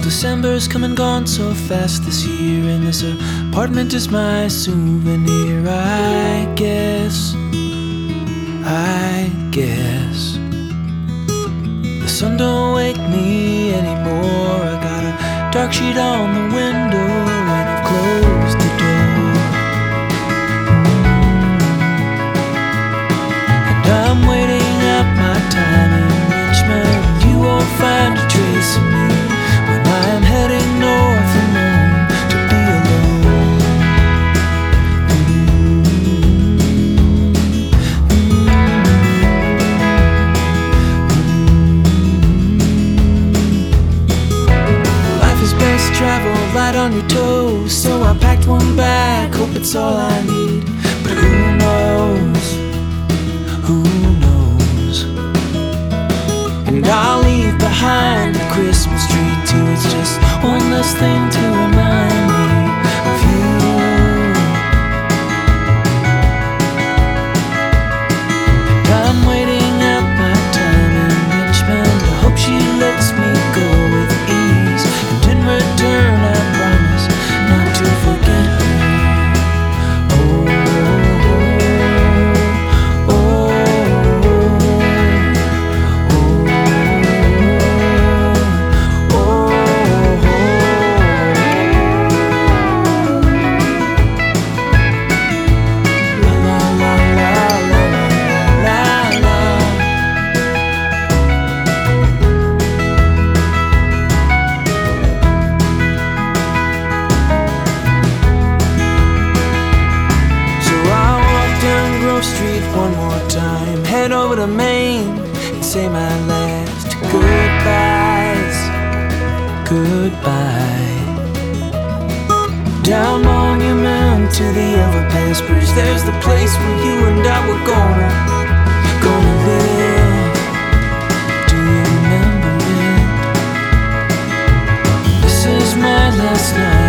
December's come and gone so fast this year, and this apartment is my souvenir. I guess the sun don't wake me anymore. I got a dark sheet on the window and I've closed the door. And I'm waiting up my time in Richmond. You won't find a trace of me when I'm heading north alone to be alone. Life is best traveled light on your toes, so I packed one bag, hope it's all I need. But who knows? Who knows? And I'll leave behind the Christmas tree too. It's just one less thing to remind me of you. And I'm waiting out my time in Richmond. I hope she lets me go with ease, and in return I promise not to forget her. Street one more time, head over to Maine and say my last goodbyes. Goodbye. Down Monument to the overpass bridge, there's the place where you and I were gonna live. Do you remember it? This is my last night.